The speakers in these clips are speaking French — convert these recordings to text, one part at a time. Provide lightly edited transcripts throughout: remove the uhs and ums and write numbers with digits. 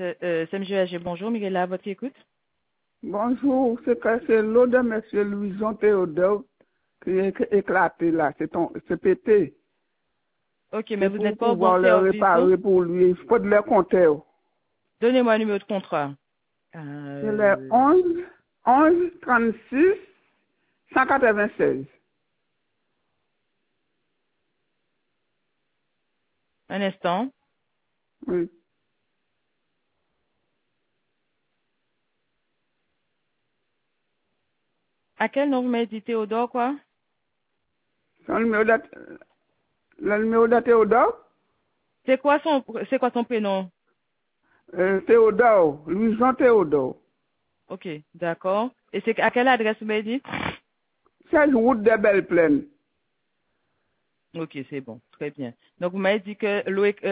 C'est M. Agé. Bonjour, Miguel, à votre écoute. Bonjour, c'est l'eau de M. Louison Théodore qui est éclaté là, c'est pété. Ok, mais C'est vous pour n'êtes pas au bon pouvoir le service, donc réparer pour lui. Il faut de le compter. donnez-moi un numéro de contrat. C'est le 11 36 196. Un instant. Oui. À quel nom vous m'avez dit Théodore, quoi? C'est le numéro de Théodore? C'est quoi son prénom? Théodore, Louison Théodore. Ok, d'accord. Et c'est à quelle adresse vous m'avez dit? 16 route de Belle-Plaine. Ok, c'est bon, très bien. Donc vous m'avez dit que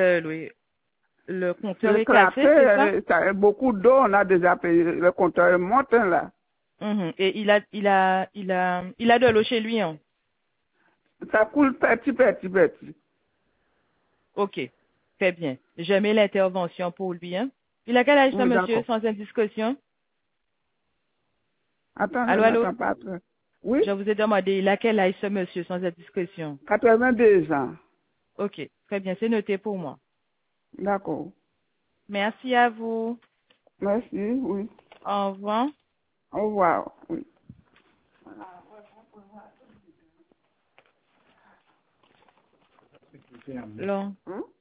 le compteur C'est est cassé, éclaté, c'est ça? ça a beaucoup d'eau, on a déjà payé. Le compteur monte là. Mhm. Et il a de l'eau chez lui, hein? Ça coule petit. Ok, très bien. Je mets l'intervention pour lui, hein? Il a quel âge ça, Oui, monsieur, d'accord. sans indiscrétion? Attends, je Allô, allô? n'entends pas très. Oui, Je vous ai demandé, il a quel âge ce monsieur, sans indiscrétion? 82 ans. Ok, très bien, c'est noté pour moi. D'accord. Merci à vous. Merci, oui. Au revoir. Au revoir, oui. Long. Hein?